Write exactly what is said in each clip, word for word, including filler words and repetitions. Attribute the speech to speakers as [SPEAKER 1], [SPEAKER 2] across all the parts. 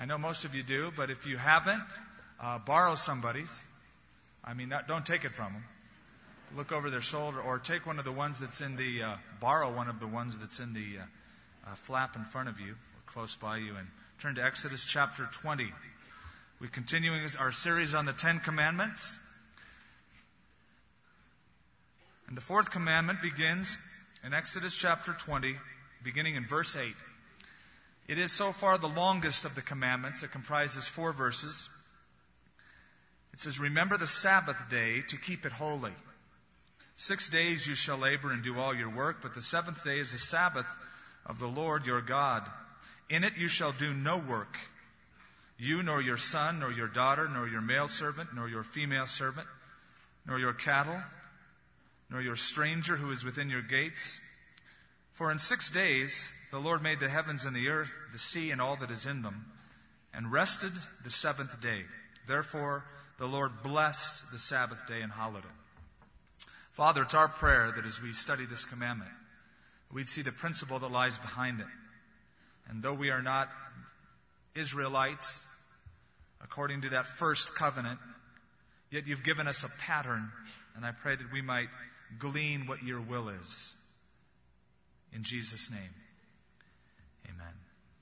[SPEAKER 1] I know most of you do, but if you haven't, uh, borrow somebody's. I mean, not, don't take it from them. Look over their shoulder, or take one of the ones that's in the, uh, borrow one of the ones that's in the uh, uh, flap in front of you, or close by you, and turn to Exodus chapter twenty. We're continuing our series on the Ten Commandments. And the fourth commandment begins in Exodus chapter twenty, beginning in verse eight. It is so far the longest of the commandments. It comprises four verses. It says, "Remember the Sabbath day to keep it holy. Six days you shall labor and do all your work, but the seventh day is the Sabbath of the Lord your God. In it you shall do no work, you nor your son, nor your daughter, nor your male servant, nor your female servant, nor your cattle, nor your stranger who is within your gates. For in six days the Lord made the heavens and the earth, the sea, and all that is in them, and rested the seventh day. Therefore the Lord blessed the Sabbath day and hallowed it." Father, it's our prayer that as we study this commandment, we'd see the principle that lies behind it. And though we are not Israelites, according to that first covenant, yet you've given us a pattern, and I pray that we might glean what your will is. In Jesus' name, amen.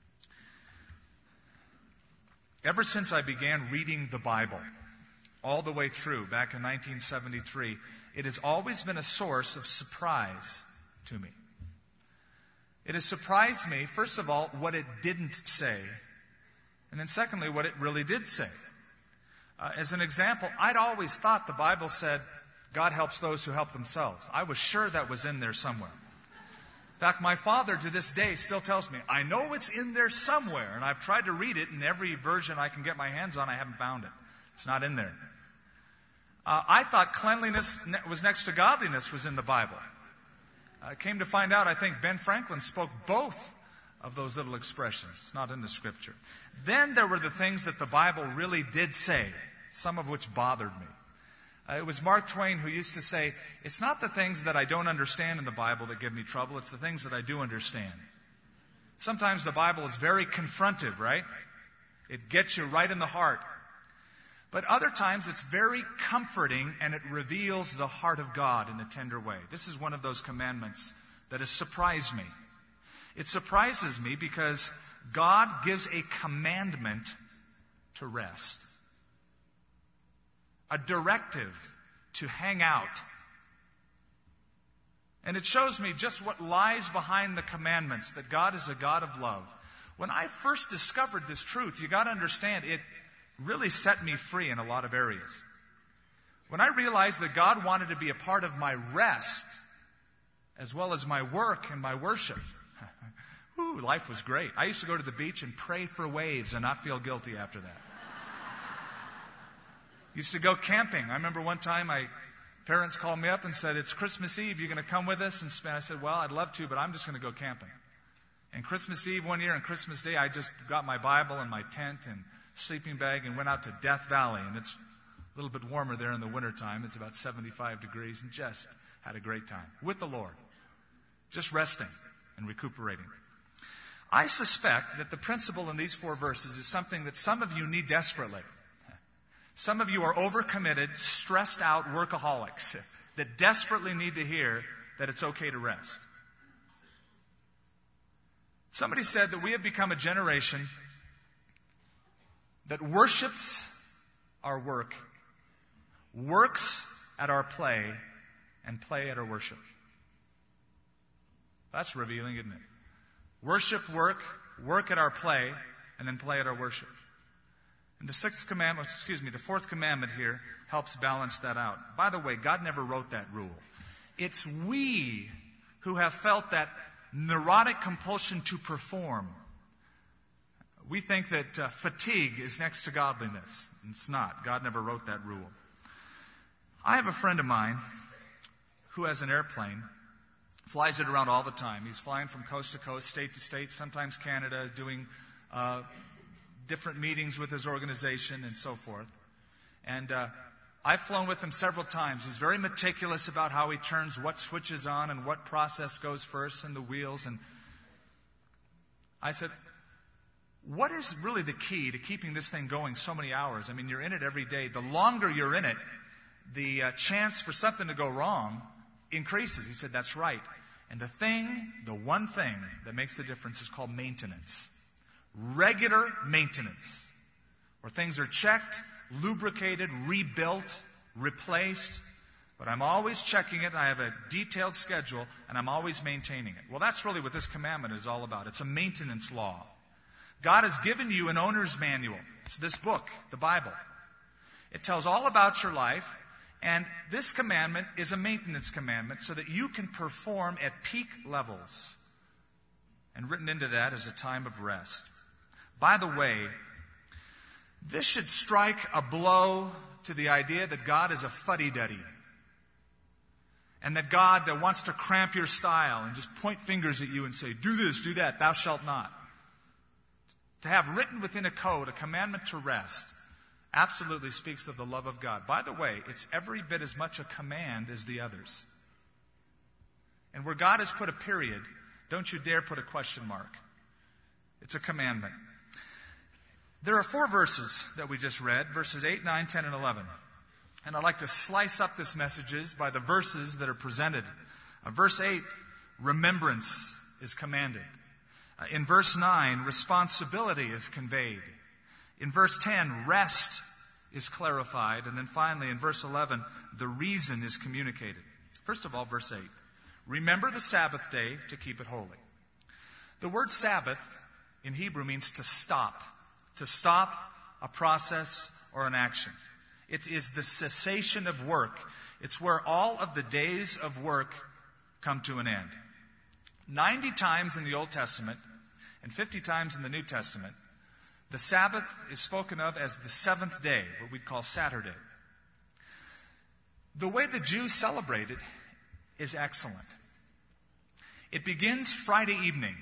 [SPEAKER 1] Ever since I began reading the Bible, all the way through, back in nineteen seventy-three, it has always been a source of surprise to me. It has surprised me, first of all, what it didn't say, and then secondly, what it really did say. Uh, as an example, I'd always thought the Bible said, God helps those who help themselves. I was sure that was in there somewhere. In fact, my father to this day still tells me, I know it's in there somewhere, and I've tried to read it in every version I can get my hands on. I haven't found it. It's not in there. Uh, I thought cleanliness was next to godliness was in the Bible. I uh, came to find out, I think Ben Franklin spoke both of those little expressions. It's not in the Scripture. Then there were the things that the Bible really did say, some of which bothered me. Uh, it was Mark Twain who used to say, it's not the things that I don't understand in the Bible that give me trouble, it's the things that I do understand. Sometimes the Bible is very confrontive, right? It gets you right in the heart. But other times it's very comforting and it reveals the heart of God in a tender way. This is one of those commandments that has surprised me. It surprises me because God gives a commandment to rest. A directive to hang out. And it shows me just what lies behind the commandments, that God is a God of love. When I first discovered this truth, you got to understand, it really set me free in a lot of areas. When I realized that God wanted to be a part of my rest, as well as my work and my worship, whew, life was great. I used to go to the beach and pray for waves and not feel guilty after that. Used to go camping. I remember one time my parents called me up and said, it's Christmas Eve, you're going to come with us? And I said, well, I'd love to, but I'm just going to go camping. And Christmas Eve one year and Christmas Day, I just got my Bible and my tent and sleeping bag and went out to Death Valley. And it's a little bit warmer there in the wintertime. It's about seventy-five degrees, and just had a great time with the Lord. Just resting and recuperating. I suspect that the principle in these four verses is something that some of you need desperately. Some of you are overcommitted, stressed out workaholics that desperately need to hear that it's okay to rest. Somebody said that we have become a generation that worships our work, works at our play, and play at our worship. That's revealing, isn't it? Worship, work, work at our play, and then play at our worship. And the sixth commandment, excuse me, the fourth commandment here helps balance that out. By the way, God never wrote that rule. It's we who have felt that neurotic compulsion to perform. We think that uh, fatigue is next to godliness. It's not. God never wrote that rule. I have a friend of mine who has an airplane, flies it around all the time. He's flying from coast to coast, state to state, sometimes Canada, doing uh, different meetings with his organization and so forth. And uh, I've flown with him several times. He's very meticulous about how he turns what switches on and what process goes first and the wheels. And I said, what is really the key to keeping this thing going so many hours? I mean, you're in it every day. The longer you're in it, the uh, chance for something to go wrong increases. He said, that's right. And the thing, the one thing that makes the difference is called maintenance. Regular maintenance. Where things are checked, lubricated, rebuilt, replaced. But I'm always checking it. I have a detailed schedule, and I'm always maintaining it. Well, that's really what this commandment is all about. It's a maintenance law. God has given you an owner's manual. It's this book, the Bible. It tells all about your life. And this commandment is a maintenance commandment so that you can perform at peak levels. And written into that is a time of rest. By the way, this should strike a blow to the idea that God is a fuddy-duddy. And that God uh, wants to cramp your style and just point fingers at you and say, do this, do that, thou shalt not. To have written within a code a commandment to rest absolutely speaks of the love of God. By the way, it's every bit as much a command as the others. And where God has put a period, don't you dare put a question mark. It's a commandment. There are four verses that we just read, verses eight, nine, ten, and eleven. And I'd like to slice up this messages by the verses that are presented. Uh, verse eight, remembrance is commanded. Uh, in verse nine, responsibility is conveyed. In verse ten, rest is clarified. And then finally, in verse eleven, the reason is communicated. First of all, verse eight. Remember the Sabbath day to keep it holy. The word Sabbath in Hebrew means to stop. To stop a process or an action. It is the cessation of work. It's where all of the days of work come to an end. Ninety times in the Old Testament and fifty times in the New Testament, the Sabbath is spoken of as the seventh day, what we'd call Saturday. The way the Jews celebrate it is excellent. It begins Friday evening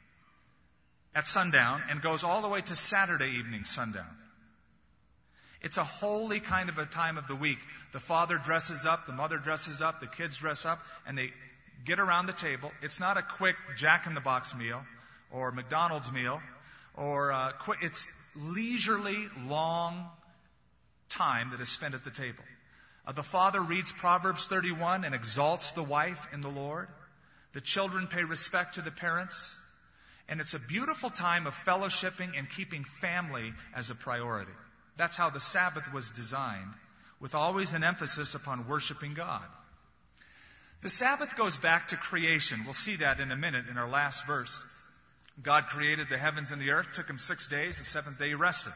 [SPEAKER 1] at sundown and goes all the way to Saturday evening sundown. It's a holy kind of a time of the week. The father dresses up, the mother dresses up, the kids dress up, and they get around the table. It's not a quick Jack-in-the-Box meal or McDonald's meal. Or uh, quick, it's leisurely, long time that is spent at the table. Uh, the father reads Proverbs thirty-one and exalts the wife in the Lord. The children pay respect to the parents. And it's a beautiful time of fellowshipping and keeping family as a priority. That's how the Sabbath was designed, with always an emphasis upon worshiping God. The Sabbath goes back to creation. We'll see that in a minute in our last verse. God created the heavens and the earth, took him six days, the seventh day he rested.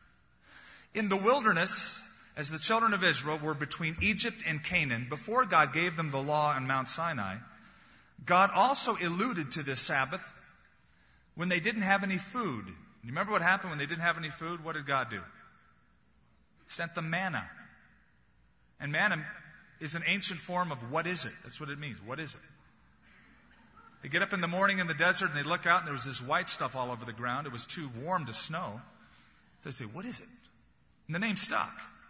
[SPEAKER 1] In the wilderness, as the children of Israel were between Egypt and Canaan, before God gave them the law on Mount Sinai, God also alluded to this Sabbath when they didn't have any food. You remember what happened when they didn't have any food? What did God do? He sent them manna. And manna is an ancient form of what is it? That's what it means. What is it? They get up in the morning in the desert and they look out and there was this white stuff all over the ground. It was too warm to snow. So they say, what is it? And the name stuck.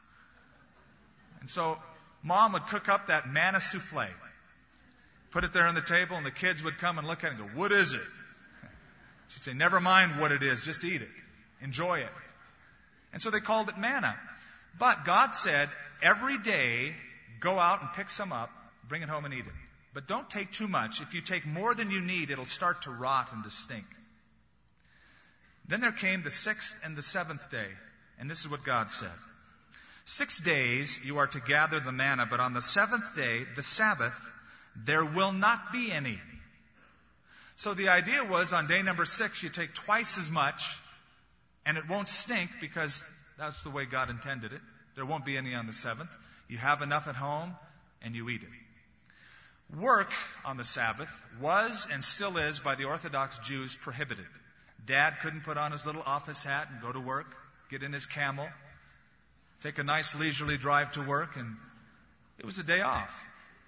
[SPEAKER 1] And so mom would cook up that manna souffle, put it there on the table, and the kids would come and look at it and go, what is it? She'd say, never mind what it is, just eat it. Enjoy it. And so they called it manna. But God said, every day, go out and pick some up, bring it home and eat it. But don't take too much. If you take more than you need, it'll start to rot and to stink. Then there came the sixth and the seventh day. And this is what God said. Six days you are to gather the manna, but on the seventh day, the Sabbath, there will not be any. So the idea was on day number six, you take twice as much, and it won't stink because that's the way God intended it. There won't be any on the seventh. You have enough at home, and you eat it. Work on the Sabbath was and still is by the Orthodox Jews prohibited. Dad couldn't put on his little office hat and go to work, get in his camel, take a nice leisurely drive to work, and it was a day off.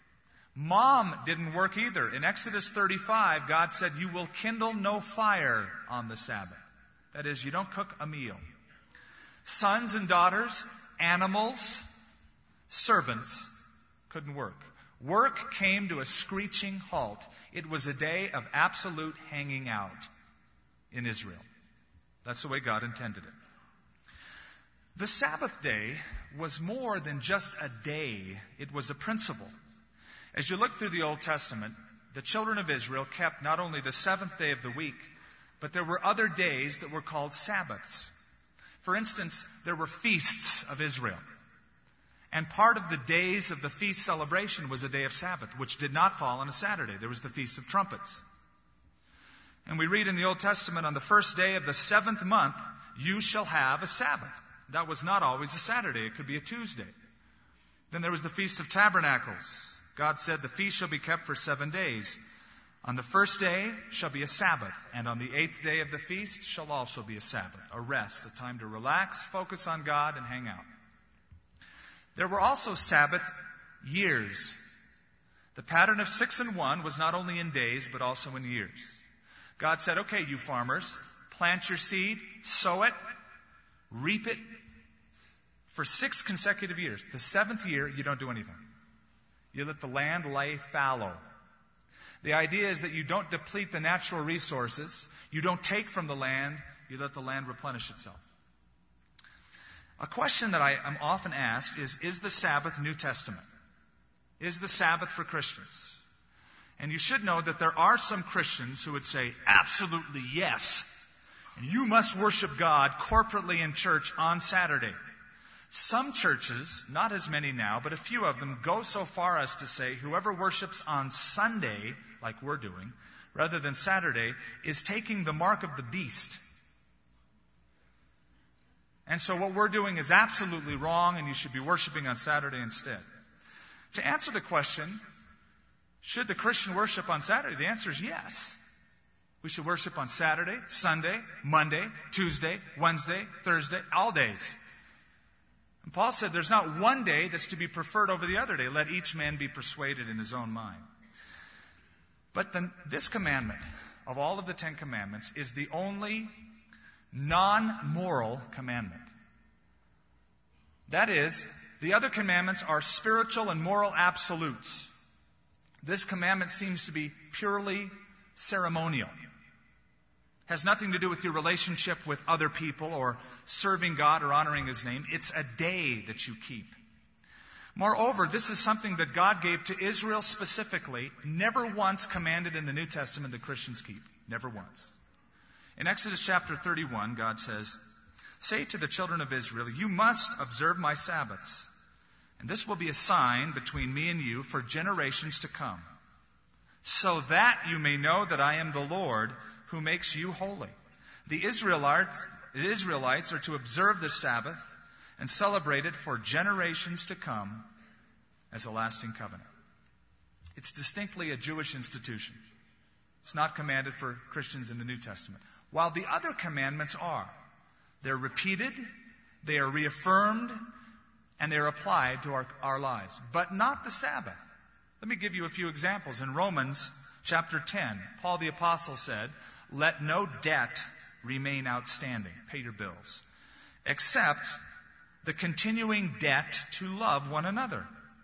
[SPEAKER 1] Mom didn't work either. In Exodus thirty-five, God said, you will kindle no fire on the Sabbath. That is, you don't cook a meal. Sons and daughters, animals, servants couldn't work. Work came to a screeching halt. It was a day of absolute hanging out in Israel. That's the way God intended it. The Sabbath day was more than just a day. It was a principle. As you look through the Old Testament, the children of Israel kept not only the seventh day of the week, but there were other days that were called Sabbaths. For instance, there were feasts of Israel. And part of the days of the feast celebration was a day of Sabbath, which did not fall on a Saturday. There was the Feast of Trumpets. And we read in the Old Testament, on the first day of the seventh month, you shall have a Sabbath. That was not always a Saturday. It could be a Tuesday. Then there was the Feast of Tabernacles. God said, the feast shall be kept for seven days. On the first day shall be a Sabbath, and on the eighth day of the feast shall also be a Sabbath, a rest, a time to relax, focus on God, and hang out. There were also Sabbath years. The pattern of six and one was not only in days, but also in years. God said, okay, you farmers, plant your seed, sow it, reap it for six consecutive years. The seventh year, you don't do anything. You let the land lay fallow. The idea is that you don't deplete the natural resources. You don't take from the land. You let the land replenish itself. A question that I am often asked is, is the Sabbath New Testament? Is the Sabbath for Christians? And you should know that there are some Christians who would say, absolutely yes. And you must worship God corporately in church on Saturday. Some churches, not as many now, but a few of them, go so far as to say whoever worships on Sunday, like we're doing, rather than Saturday, is taking the mark of the beast. And so what we're doing is absolutely wrong, and you should be worshiping on Saturday instead. To answer the question, should the Christian worship on Saturday? The answer is yes. We should worship on Saturday, Sunday, Monday, Tuesday, Wednesday, Thursday, all days. And Paul said there's not one day that's to be preferred over the other day. Let each man be persuaded in his own mind. But the, this commandment, of all of the Ten Commandments, is the only non-moral commandment. That is, the other commandments are spiritual and moral absolutes. This commandment seems to be purely ceremonial. Has nothing to do with your relationship with other people or serving God or honoring His name. It's a day that you keep. Moreover, this is something that God gave to Israel specifically, never once commanded in the New Testament that Christians keep. Never once. In Exodus chapter thirty-one, God says, say to the children of Israel, you must observe my Sabbaths, and this will be a sign between me and you for generations to come, so that you may know that I am the Lord who makes you holy. The Israelites, the Israelites are to observe the Sabbath and celebrate it for generations to come as a lasting covenant. It's distinctly a Jewish institution. It's not commanded for Christians in the New Testament. While the other commandments are. They're repeated, they are reaffirmed, and they're applied to our, our lives. But not the Sabbath. Let me give you a few examples. In Romans chapter ten, Paul the Apostle said, let no debt remain outstanding. Pay your bills. Except the continuing debt to love one another.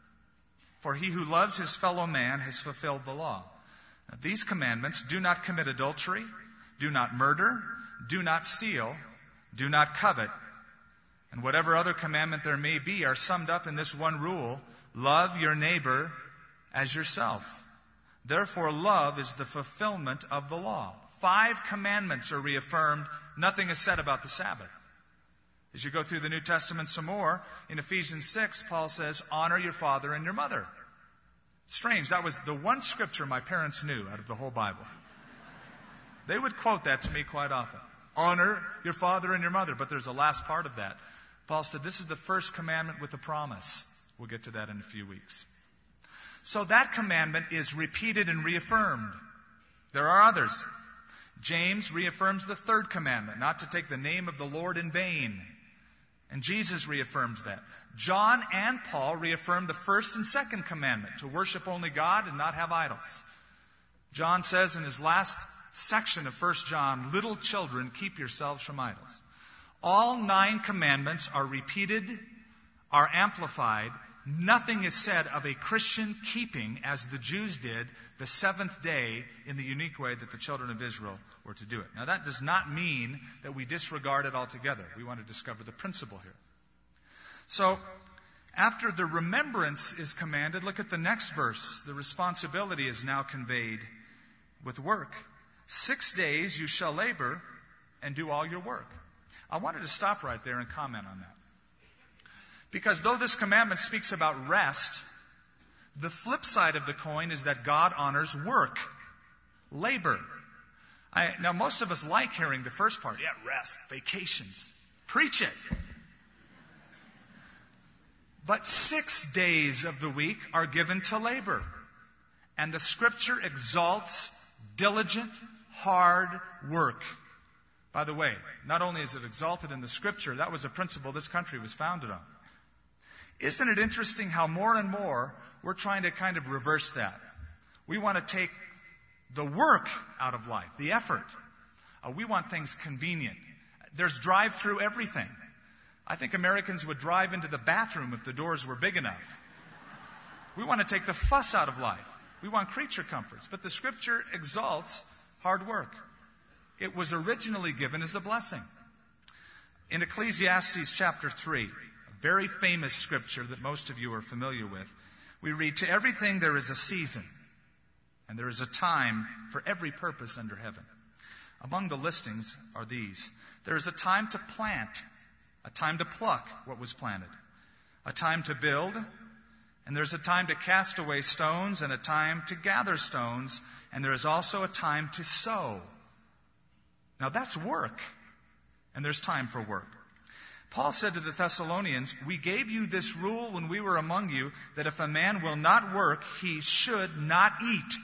[SPEAKER 1] For he who loves his fellow man has fulfilled the law. Now, these commandments, do not commit adultery, do not murder, do not steal, do not covet, and whatever other commandment there may be are summed up in this one rule, love your neighbor as yourself. Therefore, love is the fulfillment of the law. Five commandments are reaffirmed. Nothing is said about the Sabbath. As you go through the New Testament some more, in Ephesians six, Paul says, honor your father and your mother. Strange, that was the one scripture my parents knew out of the whole Bible. They would quote that to me quite often. Honor your father and your mother. But there's a last part of that. Paul said, this is the first commandment with a promise. We'll get to that in a few weeks. So that commandment is repeated and reaffirmed. There are others. James reaffirms the third commandment, not to take the name of the Lord in vain. And Jesus reaffirms that. John and Paul reaffirmed the first and second commandment, to worship only God and not have idols. John says in his last section of First John, little children, keep yourselves from idols. All nine commandments are repeated, are amplified, nothing is said of a Christian keeping, as the Jews did, the seventh day in the unique way that the children of Israel were to do it. Now, that does not mean that we disregard it altogether. We want to discover the principle here. So, after the remembrance is commanded, look at the next verse. The responsibility is now conveyed with work. Six days you shall labor and do all your work. I wanted to stop right there and comment on that. Because though this commandment speaks about rest, the flip side of the coin is that God honors work, labor. I, now, most of us like hearing the first part. Yeah, rest, vacations. Preach it. But six days of the week are given to labor. And the Scripture exalts diligent, hard work. By the way, not only is it exalted in the Scripture, that was a principle this country was founded on. Isn't it interesting how more and more we're trying to kind of reverse that? We want to take the work out of life, the effort. Uh, we want things convenient. There's drive-through everything. I think Americans would drive into the bathroom if the doors were big enough. We want to take the fuss out of life. We want creature comforts. But the Scripture exalts hard work. It was originally given as a blessing. In Ecclesiastes chapter three, a very famous scripture that most of you are familiar with, we read, "To everything there is a season, and there is a time for every purpose under heaven." Among the listings are these. There is a time to plant, a time to pluck what was planted, a time to build, and there's a time to cast away stones, and a time to gather stones, and there is also a time to sow. Now that's work, and there's time for work. Paul said to the Thessalonians, "We gave you this rule when we were among you, that if a man will not work, he should not eat."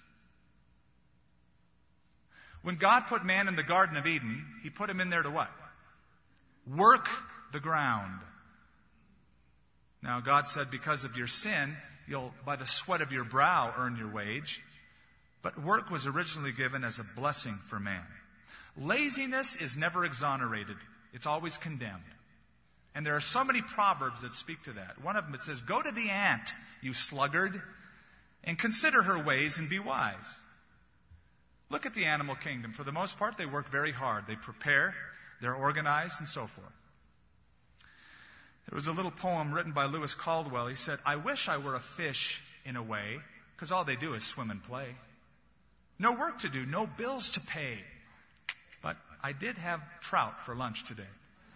[SPEAKER 1] When God put man in the Garden of Eden, He put him in there to what? Work the ground. Now, God said, because of your sin, you'll, by the sweat of your brow, earn your wage. But work was originally given as a blessing for man. Laziness is never exonerated. It's always condemned. And there are so many proverbs that speak to that. One of them, it says, "Go to the ant, you sluggard, and consider her ways and be wise." Look at the animal kingdom. For the most part, they work very hard. They prepare, they're organized, and so forth. There was a little poem written by Lewis Caldwell. He said, "I wish I were a fish in a way, because all they do is swim and play. No work to do, no bills to pay. But I did have trout for lunch today."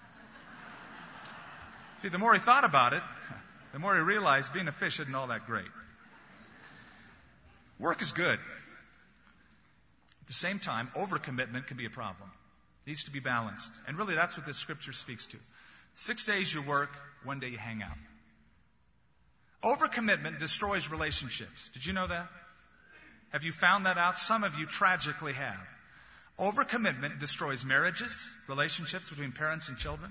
[SPEAKER 1] See, the more he thought about it, the more he realized being a fish isn't all that great. Work is good. At the same time, overcommitment can be a problem. It needs to be balanced. And really, that's what this scripture speaks to. Six days you work, one day you hang out. Overcommitment destroys relationships. Did you know that? Have you found that out? Some of you tragically have. Overcommitment destroys marriages, relationships between parents and children.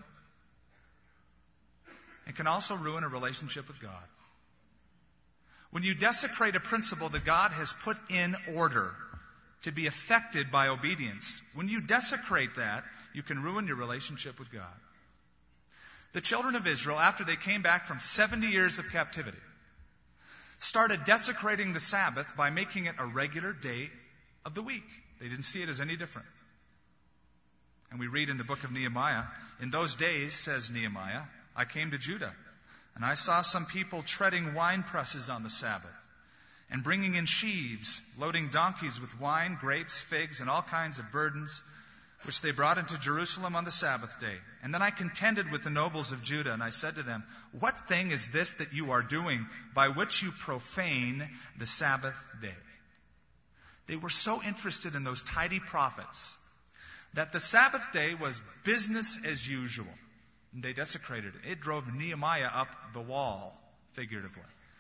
[SPEAKER 1] It can also ruin a relationship with God. When you desecrate a principle that God has put in order to be affected by obedience, when you desecrate that, you can ruin your relationship with God. The children of Israel, after they came back from seventy years of captivity, started desecrating the Sabbath by making it a regular day of the week. They didn't see it as any different. And we read in the book of Nehemiah, "In those days, says Nehemiah, I came to Judah, and I saw some people treading wine presses on the Sabbath, and bringing in sheaves, loading donkeys with wine, grapes, figs, and all kinds of burdens, which they brought into Jerusalem on the Sabbath day. And then I contended with the nobles of Judah, and I said to them, What thing is this that you are doing by which you profane the Sabbath day?" They were so interested in those tidy prophets that the Sabbath day was business as usual. And they desecrated it. It drove Nehemiah up the wall, figuratively.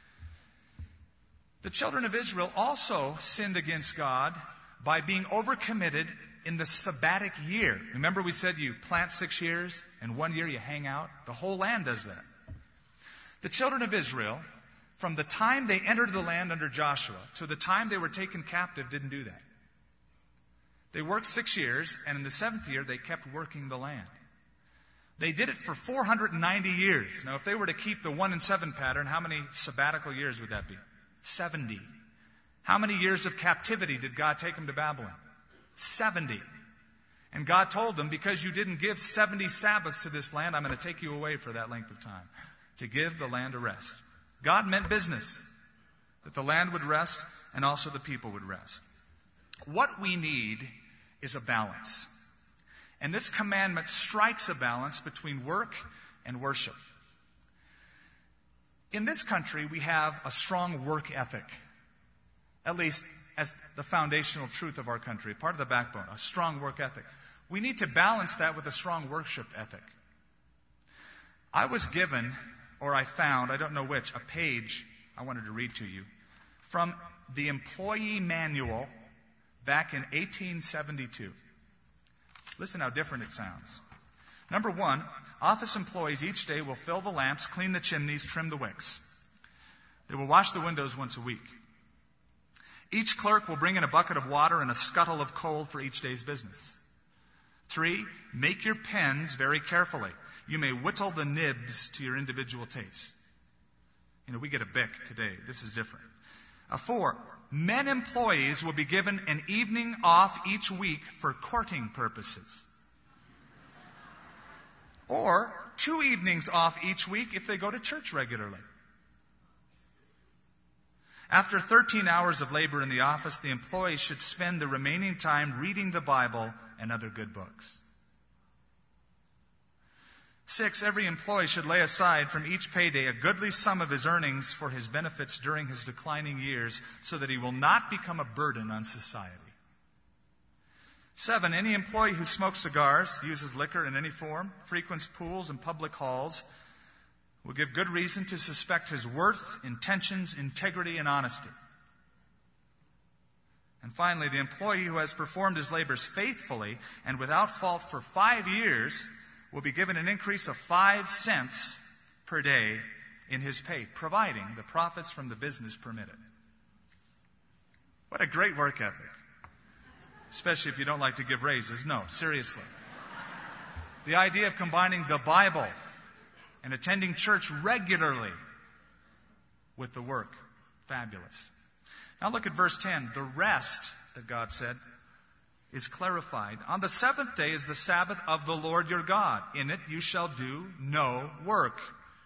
[SPEAKER 1] The children of Israel also sinned against God by being overcommitted in the sabbatic year. Remember we said you plant six years and one year you hang out? The whole land does that. The children of Israel, from the time they entered the land under Joshua to the time they were taken captive, didn't do that. They worked six years, and in the seventh year they kept working the land. They did it for four hundred ninety years. Now, if they were to keep the one in seven pattern, how many sabbatical years would that be? seventy. How many years of captivity did God take them to Babylon? seventy. And God told them, because you didn't give seventy Sabbaths to this land, I'm going to take you away for that length of time, to give the land a rest. God meant business, that the land would rest and also the people would rest. What we need is a balance. And this commandment strikes a balance between work and worship. In this country, we have a strong work ethic, at least as the foundational truth of our country, part of the backbone, a strong work ethic. We need to balance that with a strong worship ethic. I was given, or I found, I don't know which, a page I wanted to read to you from the Employee Manual back in eighteen seventy-two. Listen how different it sounds. Number one, office employees each day will fill the lamps, clean the chimneys, trim the wicks. They will wash the windows once a week. Each clerk will bring in a bucket of water and a scuttle of coal for each day's business. Three, make your pens very carefully. You may whittle the nibs to your individual taste. You know, we get a Bic today. This is different. Uh, four, men employees will be given an evening off each week for courting purposes. Or two evenings off each week if they go to church regularly. After thirteen hours of labor in the office, the employee should spend the remaining time reading the Bible and other good books. Six, every employee should lay aside from each payday a goodly sum of his earnings for his benefits during his declining years so that he will not become a burden on society. Seven, any employee who smokes cigars, uses liquor in any form, frequents pools and public halls, will give good reason to suspect his worth, intentions, integrity, and honesty. And finally, the employee who has performed his labors faithfully and without fault for five years will be given an increase of five cents per day in his pay, providing the profits from the business permit it. What a great work ethic. Especially if you don't like to give raises. No, seriously. The idea of combining the Bible and attending church regularly with the work. Fabulous. Now look at verse ten. The rest that God said is clarified. On the seventh day is the Sabbath of the Lord your God. In it you shall do no work.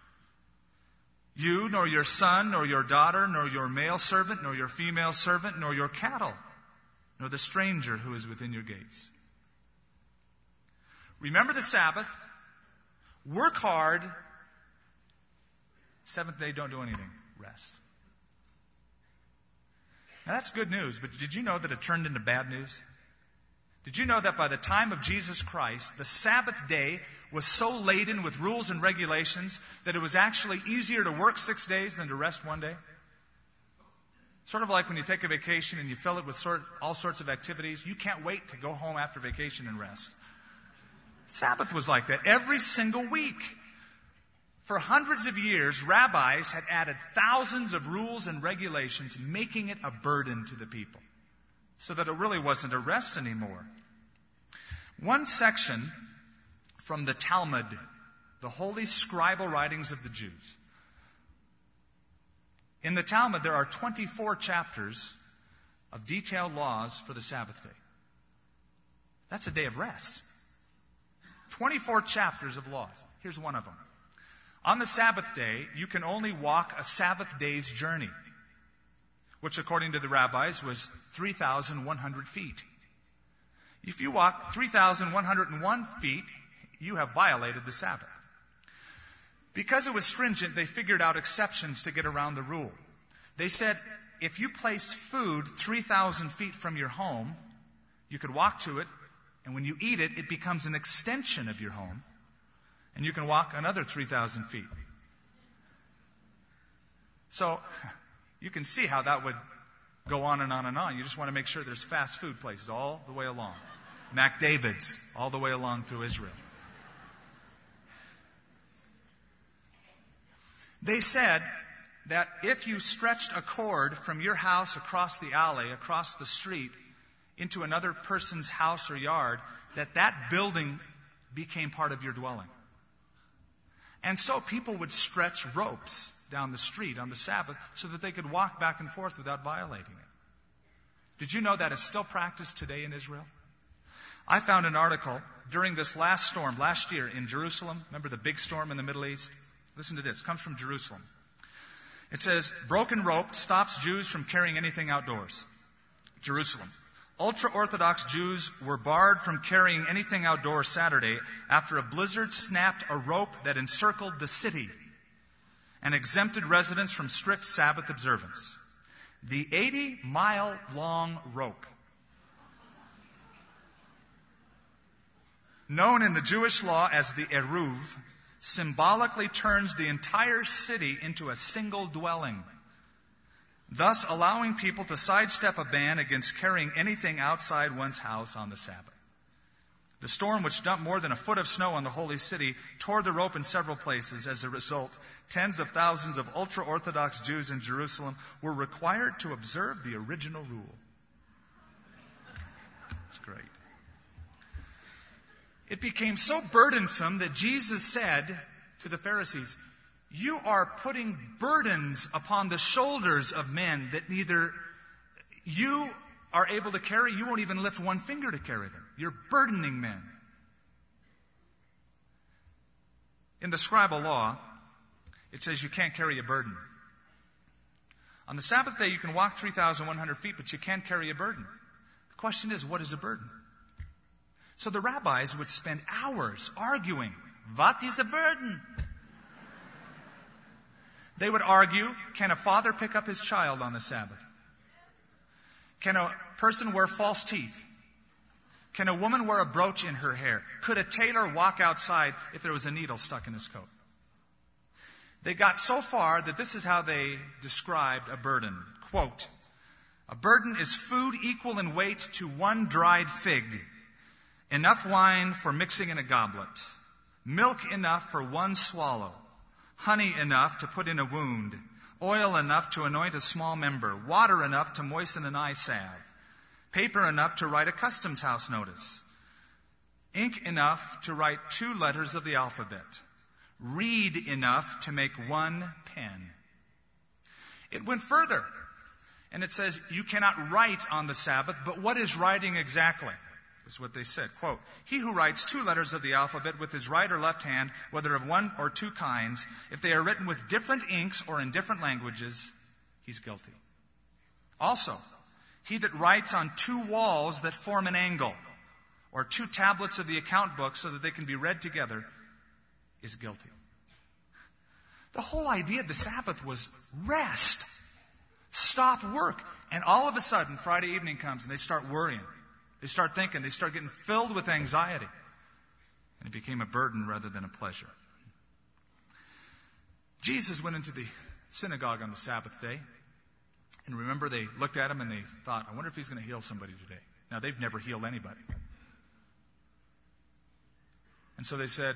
[SPEAKER 1] You, nor your son, nor your daughter, nor your male servant, nor your female servant, nor your cattle, nor the stranger who is within your gates. Remember the Sabbath. Work hard. Seventh day, don't do anything. Rest. Now that's good news, but did you know that it turned into bad news? Did you know that by the time of Jesus Christ, the Sabbath day was so laden with rules and regulations that it was actually easier to work six days than to rest one day? Sort of like when you take a vacation and you fill it with sort, all sorts of activities. You can't wait to go home after vacation and rest. Sabbath was like that every single week. For hundreds of years, rabbis had added thousands of rules and regulations, making it a burden to the people, so that it really wasn't a rest anymore. One section from the Talmud, the holy scribal writings of the Jews. In the Talmud, there are twenty-four chapters of detailed laws for the Sabbath day. That's a day of rest. twenty-four chapters of laws. Here's one of them. On the Sabbath day, you can only walk a Sabbath day's journey, which according to the rabbis was three thousand one hundred feet. If you walk three thousand one hundred one feet, you have violated the Sabbath. Because it was stringent, they figured out exceptions to get around the rule. They said, if you placed food three thousand feet from your home, you could walk to it, and when you eat it, it becomes an extension of your home, and you can walk another three thousand feet. So, you can see how that would go on and on and on. You just want to make sure there's fast food places all the way along. McDavid's, all the way along through Israel. They said that if you stretched a cord from your house across the alley, across the street, into another person's house or yard, that that building became part of your dwelling. And so people would stretch ropes down the street on the Sabbath so that they could walk back and forth without violating it. Did you know that is still practiced today in Israel? I found an article during this last storm, last year in Jerusalem. Remember the big storm in the Middle East? Listen to this. It comes from Jerusalem. It says, broken rope stops Jews from carrying anything outdoors. Jerusalem. Ultra-Orthodox Jews were barred from carrying anything outdoors Saturday after a blizzard snapped a rope that encircled the city and exempted residents from strict Sabbath observance. The eighty-mile-long rope, known in the Jewish law as the Eruv, symbolically turns the entire city into a single dwelling, thus allowing people to sidestep a ban against carrying anything outside one's house on the Sabbath. The storm, which dumped more than a foot of snow on the holy city, tore the rope in several places. As a result, tens of thousands of ultra-Orthodox Jews in Jerusalem were required to observe the original rule. It's great. It became so burdensome that Jesus said to the Pharisees, "You are putting burdens upon the shoulders of men that neither you are able to carry, you won't even lift one finger to carry them. You're burdening men." In the scribal law, it says you can't carry a burden. On the Sabbath day, you can walk three thousand one hundred feet, but you can't carry a burden. The question is, what is a burden? So the rabbis would spend hours arguing, what is a burden? They would argue, can a father pick up his child on the Sabbath? Can a person wear false teeth? Can a woman wear a brooch in her hair? Could a tailor walk outside if there was a needle stuck in his coat? They got so far that this is how they described a burden. Quote, "A burden is food equal in weight to one dried fig, enough wine for mixing in a goblet, milk enough for one swallow, honey enough to put in a wound, oil enough to anoint a small member, water enough to moisten an eye salve, paper enough to write a customs house notice, ink enough to write two letters of the alphabet, reed enough to make one pen." It went further, and it says you cannot write on the Sabbath, but what is writing exactly? This is what they said. Quote, "He who writes two letters of the alphabet with his right or left hand, whether of one or two kinds, if they are written with different inks or in different languages, he's guilty. Also, he that writes on two walls that form an angle, or two tablets of the account book so that they can be read together, is guilty." The whole idea of the Sabbath was rest. Stop work. And all of a sudden, Friday evening comes and they start worrying. They start thinking. They start getting filled with anxiety. And it became a burden rather than a pleasure. Jesus went into the synagogue on the Sabbath day. And remember, they looked at him and they thought, I wonder if he's going to heal somebody today. Now, they've never healed anybody. And so they said,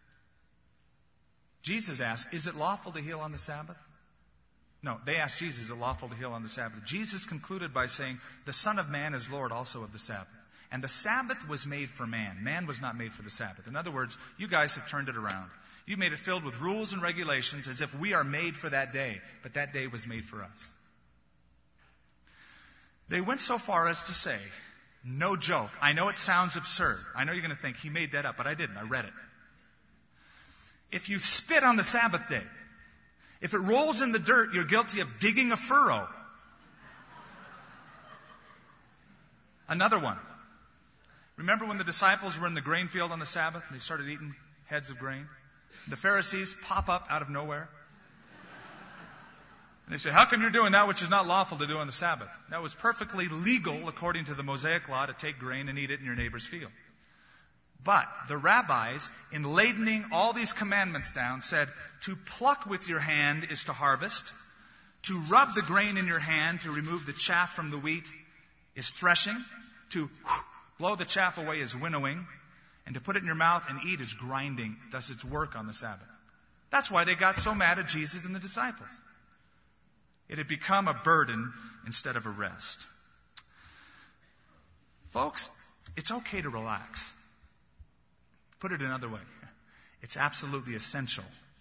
[SPEAKER 1] Jesus asked, is it lawful to heal on the Sabbath? No, they asked Jesus, is it lawful to heal on the Sabbath? Jesus concluded by saying, the Son of Man is Lord also of the Sabbath. And the Sabbath was made for man. Man was not made for the Sabbath. In other words, you guys have turned it around. You made it filled with rules and regulations as if we are made for that day. But that day was made for us. They went so far as to say, no joke. I know it sounds absurd. I know you're going to think he made that up, but I didn't. I read it. If you spit on the Sabbath day, if it rolls in the dirt, you're guilty of digging a furrow. Another one. Remember when the disciples were in the grain field on the Sabbath and they started eating heads of grain? The Pharisees pop up out of nowhere. And they say, how come you're doing that which is not lawful to do on the Sabbath? Now, it was perfectly legal according to the Mosaic law to take grain and eat it in your neighbor's field. But the rabbis, in ladening all these commandments down, said, to pluck with your hand is to harvest. To rub the grain in your hand to remove the chaff from the wheat is threshing. To blow the chaff away is winnowing. And to put it in your mouth and eat is grinding. Thus it's work on the Sabbath. That's why they got so mad at Jesus and the disciples. It had become a burden instead of a rest. Folks, it's okay to relax. Put it another way. It's absolutely essential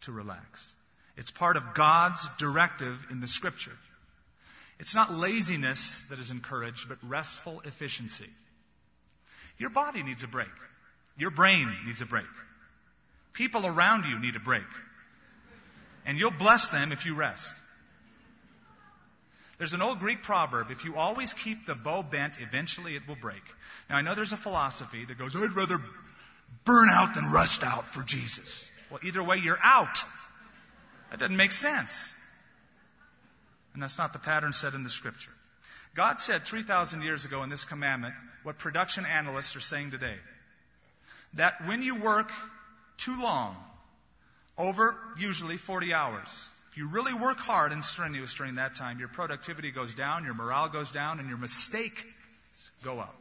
[SPEAKER 1] to relax. It's part of God's directive in the Scripture. It's not laziness that is encouraged, but restful efficiency. Your body needs a break. Your brain needs a break. People around you need a break. And you'll bless them if you rest. There's an old Greek proverb, if you always keep the bow bent, eventually it will break. Now, I know there's a philosophy that goes, I'd rather burn out than rust out for Jesus. Well, either way, you're out. That doesn't make sense. And that's not the pattern set in the Scripture. God said three thousand years ago in this commandment what production analysts are saying today. That when you work too long, over usually forty hours, if you really work hard and strenuous during that time, your productivity goes down, your morale goes down, and your mistakes go up.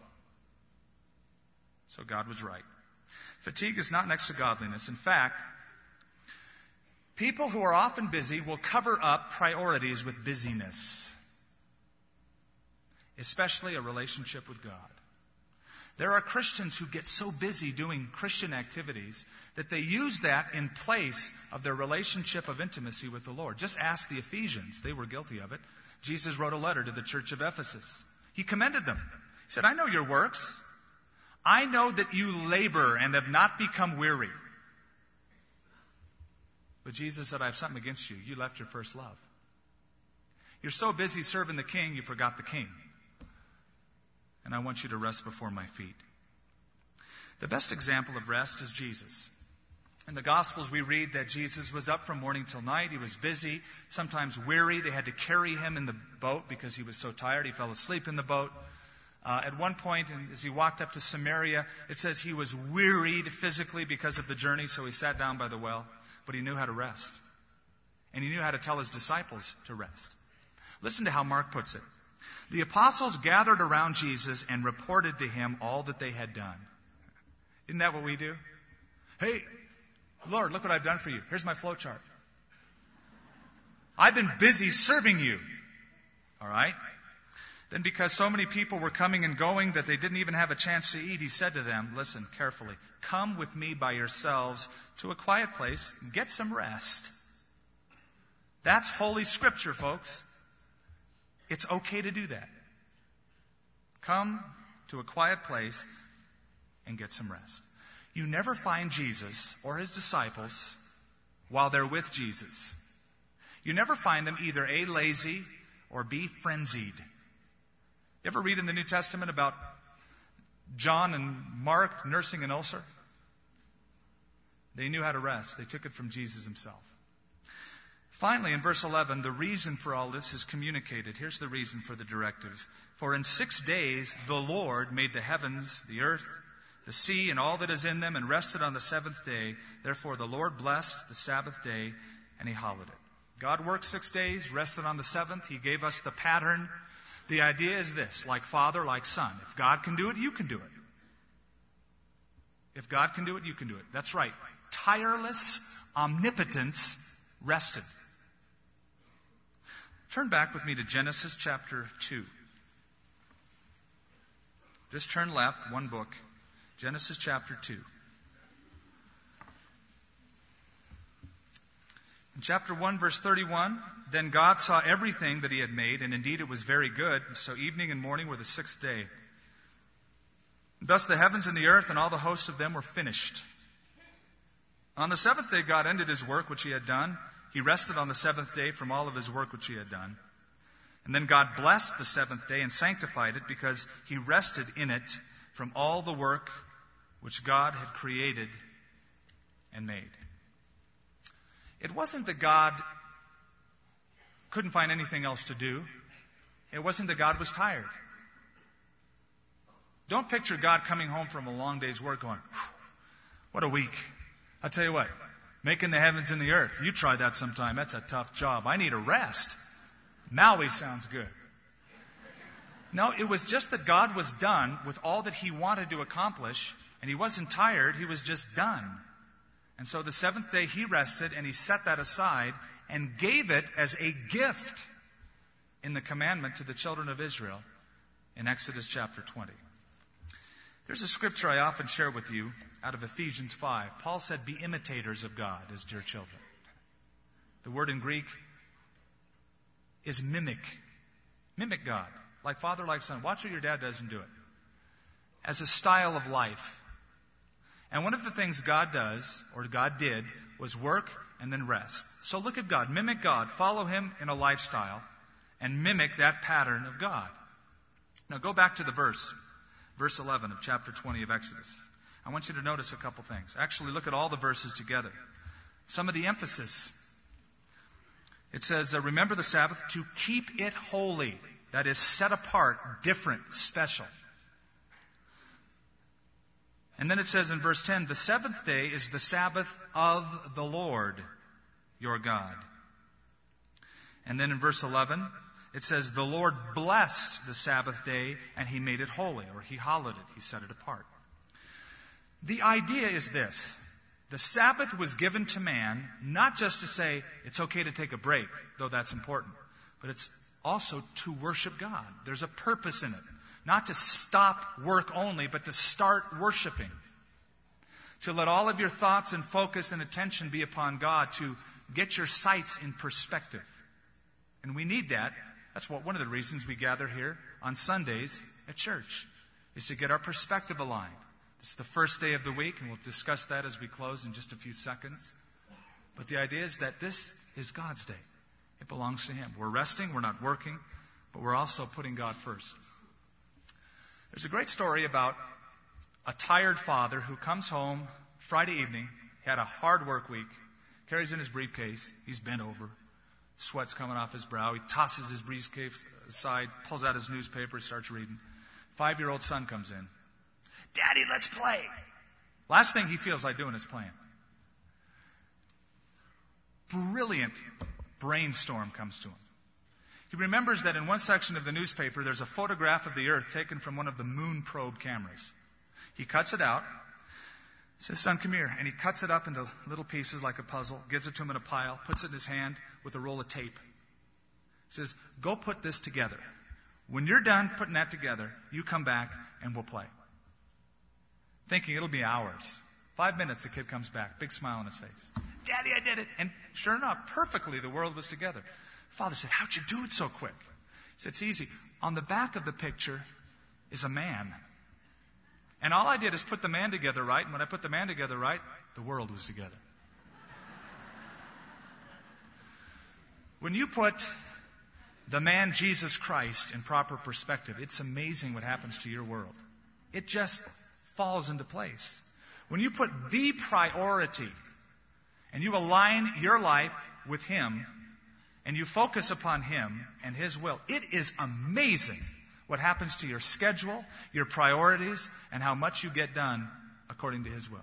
[SPEAKER 1] So God was right. Fatigue is not next to godliness. In fact, people who are often busy will cover up priorities with busyness, especially a relationship with God. There are Christians who get so busy doing Christian activities that they use that in place of their relationship of intimacy with the Lord. Just ask the Ephesians. They were guilty of it. Jesus wrote a letter to the church of Ephesus. He commended them. He said, I know your works. I know that you labor and have not become weary. But Jesus said, I have something against you. You left your first love. You're so busy serving the King, you forgot the King. And I want you to rest before my feet. The best example of rest is Jesus. In the Gospels, we read that Jesus was up from morning till night. He was busy, sometimes weary. They had to carry him in the boat because he was so tired. He fell asleep in the boat. Uh, at one point, as he walked up to Samaria, it says he was wearied physically because of the journey, so he sat down by the well. But he knew how to rest. And he knew how to tell his disciples to rest. Listen to how Mark puts it. The apostles gathered around Jesus and reported to him all that they had done. Isn't that what we do? Hey, Lord, look what I've done for you. Here's my flow chart. I've been busy serving you. All right? Then because so many people were coming and going that they didn't even have a chance to eat, he said to them, listen carefully, come with me by yourselves to a quiet place and get some rest. That's Holy Scripture, folks. It's okay to do that. Come to a quiet place and get some rest. You never find Jesus or his disciples while they're with Jesus. You never find them either A, lazy, or B, frenzied. You ever read in the New Testament about John and Mark nursing an ulcer? They knew how to rest. They took it from Jesus himself. Finally, in verse eleven, the reason for all this is communicated. Here's the reason for the directive. For in six days the Lord made the heavens, the earth, the sea, and all that is in them, and rested on the seventh day. Therefore the Lord blessed the Sabbath day, and he hallowed it. God worked six days, rested on the seventh. He gave us the pattern. The idea is this, like Father, like Son. If God can do it, you can do it. If God can do it, you can do it. That's right. Tireless omnipotence rested. Turn back with me to Genesis chapter two. Just turn left, one book. Genesis chapter two. In chapter one, verse thirty-one, then God saw everything that he had made, and indeed it was very good. So evening and morning were the sixth day. Thus the heavens and the earth and all the hosts of them were finished. On the seventh day God ended his work which he had done. He rested on the seventh day from all of his work which he had done. And then God blessed the seventh day and sanctified it, because he rested in it from all the work which God had created and made. It wasn't that God couldn't find anything else to do. It wasn't that God was tired. Don't picture God coming home from a long day's work going, what a week. I'll tell you what, making the heavens and the earth. You try that sometime. That's a tough job. I need a rest. Maui sounds good. No, it was just that God was done with all that he wanted to accomplish, and he wasn't tired. He was just done. And so the seventh day he rested, and he set that aside and gave it as a gift in the commandment to the children of Israel in Exodus chapter twenty. There's a scripture I often share with you out of Ephesians five. Paul said, be imitators of God as dear children. The word in Greek is mimic. Mimic God. Like father, like son. Watch what your dad does and do it. As a style of life. And one of the things God does, or God did, was work and then rest. So look at God. Mimic God. Follow Him in a lifestyle. And mimic that pattern of God. Now go back to the verse. Verse eleven of chapter twenty of Exodus. I want you to notice a couple things. Actually, look at all the verses together. Some of the emphasis. It says, uh, remember the Sabbath to keep it holy. That is, set apart, different, special. And then it says in verse ten, the seventh day is the Sabbath of the Lord, your God. And then in verse eleven, it says, the Lord blessed the Sabbath day and He made it holy, or He hallowed it, He set it apart. The idea is this. The Sabbath was given to man not just to say it's okay to take a break, though that's important, but it's also to worship God. There's a purpose in it. Not to stop work only, but to start worshiping. To let all of your thoughts and focus and attention be upon God, to get your sights in perspective. And we need that. That's what one of the reasons we gather here on Sundays at church, is to get our perspective aligned. It's the first day of the week, and we'll discuss that as we close in just a few seconds. But the idea is that this is God's day. It belongs to Him. We're resting, we're not working, but we're also putting God first. There's a great story about a tired father who comes home Friday evening, had a hard work week, carries in his briefcase, he's bent over, sweat's coming off his brow, he tosses his briefcase aside, pulls out his newspaper, starts reading. Five-year-old son comes in. Daddy, let's play. Last thing he feels like doing is playing. Brilliant brainstorm comes to him. He remembers that in one section of the newspaper, there's a photograph of the Earth taken from one of the moon probe cameras. He cuts it out. He says, son, come here. And he cuts it up into little pieces like a puzzle, gives it to him in a pile, puts it in his hand with a roll of tape. He says, go put this together. When you're done putting that together, you come back and we'll play. Thinking it'll be hours. Five minutes, the kid comes back, big smile on his face. Daddy, I did it. And sure enough, perfectly, the world was together. Father said, how'd you do it so quick? He said, it's easy. On the back of the picture is a man. And all I did is put the man together right. And when I put the man together right, the world was together. When you put the man Jesus Christ in proper perspective, it's amazing what happens to your world. It just falls into place. When you put the priority and you align your life with Him and you focus upon Him and His will, it is amazing what happens to your schedule, your priorities, and how much you get done according to His will.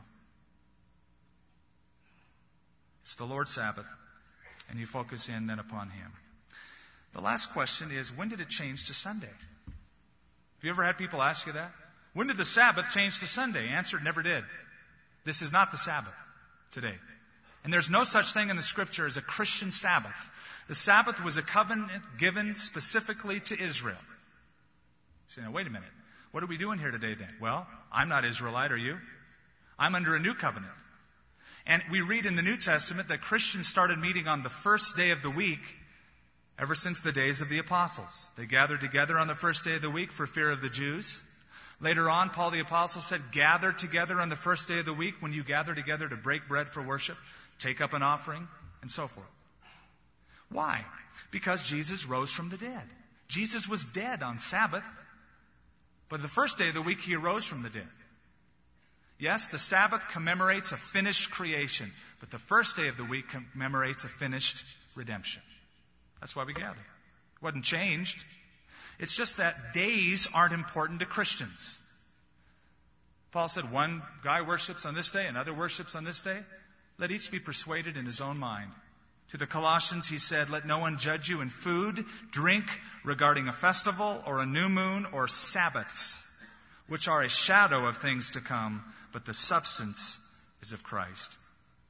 [SPEAKER 1] It's the Lord's Sabbath, and you focus in then upon Him. The last question is, when did it change to Sunday? Have you ever had people ask you that? When did the Sabbath change to Sunday? Answer, never did. This is not the Sabbath today. And there's no such thing in the Scripture as a Christian Sabbath. The Sabbath was a covenant given specifically to Israel. You say, now wait a minute. What are we doing here today then? Well, I'm not Israelite, are you? I'm under a new covenant. And we read in the New Testament that Christians started meeting on the first day of the week ever since the days of the apostles. They gathered together on the first day of the week for fear of the Jews. Later on, Paul the Apostle said, gather together on the first day of the week when you gather together to break bread for worship, take up an offering, and so forth. Why? Because Jesus rose from the dead. Jesus was dead on Sabbath, but the first day of the week He arose from the dead. Yes, the Sabbath commemorates a finished creation, but the first day of the week commemorates a finished redemption. That's why we gather. It wasn't changed. It's just that days aren't important to Christians. Paul said one guy worships on this day, another worships on this day. Let each be persuaded in his own mind. To the Colossians he said, let no one judge you in food, drink, regarding a festival or a new moon or Sabbaths, which are a shadow of things to come, but the substance is of Christ.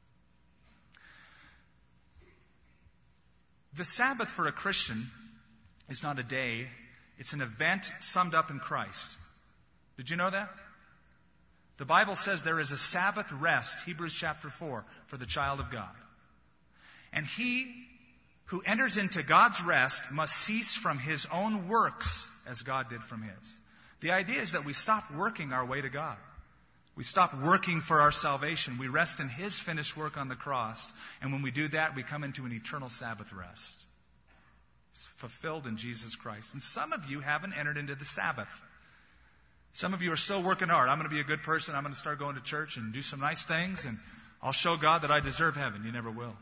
[SPEAKER 1] The Sabbath for a Christian is not a day. It's an event summed up in Christ. Did you know that? The Bible says there is a Sabbath rest, Hebrews chapter four, for the child of God. And he who enters into God's rest must cease from his own works as God did from his. The idea is that we stop working our way to God. We stop working for our salvation. We rest in his finished work on the cross. And when we do that, we come into an eternal Sabbath rest. It's fulfilled in Jesus Christ. And some of you haven't entered into the Sabbath. Some of you are still working hard. I'm going to be a good person. I'm going to start going to church and do some nice things, and I'll show God that I deserve heaven. You never will.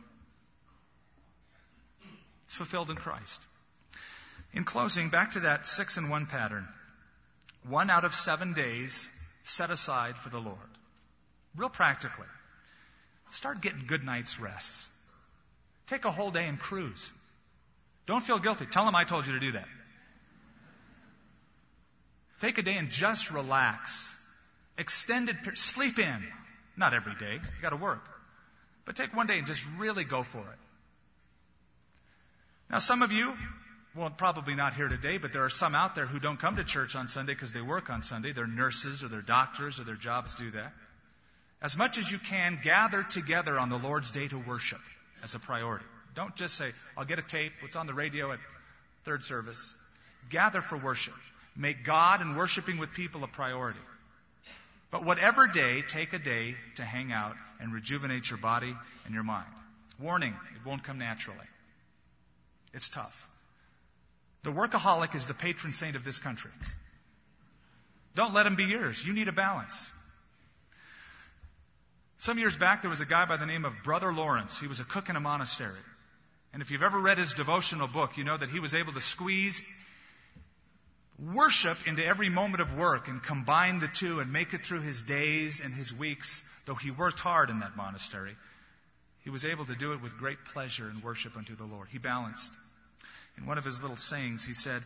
[SPEAKER 1] It's fulfilled in Christ. In closing, back to that six and one pattern. One out of seven days set aside for the Lord. Real practically. Start getting good night's rest. Take a whole day and cruise. Don't feel guilty. Tell them I told you to do that. Take a day and just relax. Extended, sleep in. Not every day. You got to work. But take one day and just really go for it. Now, some of you, well, probably not here today, but there are some out there who don't come to church on Sunday because they work on Sunday. They're nurses or they're doctors or their jobs do that. As much as you can, gather together on the Lord's Day to worship as a priority. Don't just say, I'll get a tape, what's on the radio at third service. Gather for worship. Make God and worshiping with people a priority. But whatever day, take a day to hang out and rejuvenate your body and your mind. Warning, it won't come naturally. It's tough. The workaholic is the patron saint of this country. Don't let him be yours. You need a balance. Some years back, there was a guy by the name of Brother Lawrence. He was a cook in a monastery. And if you've ever read his devotional book, you know that he was able to squeeze worship into every moment of work and combine the two and make it through his days and his weeks. Though he worked hard in that monastery, he was able to do it with great pleasure and worship unto the Lord. He balanced. In one of his little sayings, he said,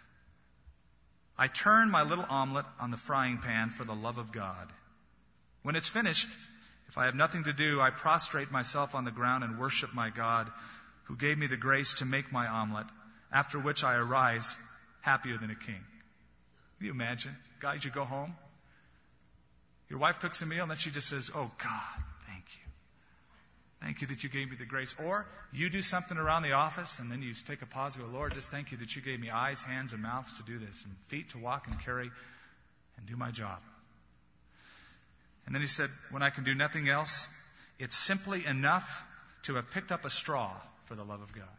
[SPEAKER 1] I turn my little omelet on the frying pan for the love of God. When it's finished, if I have nothing to do, I prostrate myself on the ground and worship my God who gave me the grace to make my omelet, after which I arise happier than a king. Can you imagine? Guys, you go home, your wife cooks a meal, and then she just says, oh, God, thank you. Thank you that you gave me the grace. Or you do something around the office, and then you take a pause and go, Lord, just thank you that you gave me eyes, hands, and mouths to do this, and feet to walk and carry and do my job. And then he said, when I can do nothing else, it's simply enough to have picked up a straw for the love of God.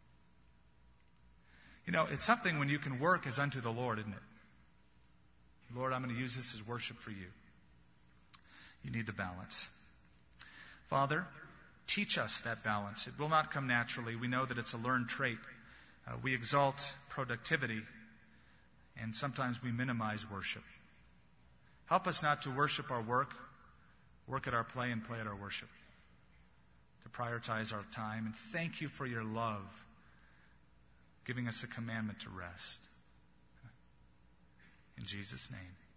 [SPEAKER 1] You know, it's something when you can work as unto the Lord, isn't it? Lord, I'm going to use this as worship for you. You need the balance. Father, teach us that balance. It will not come naturally. We know that it's a learned trait. Uh, we exalt productivity, and sometimes we minimize worship. Help us not to worship our work, work at our play, and play at our worship. To prioritize our time. And thank you for your love, giving us a commandment to rest. In Jesus' name.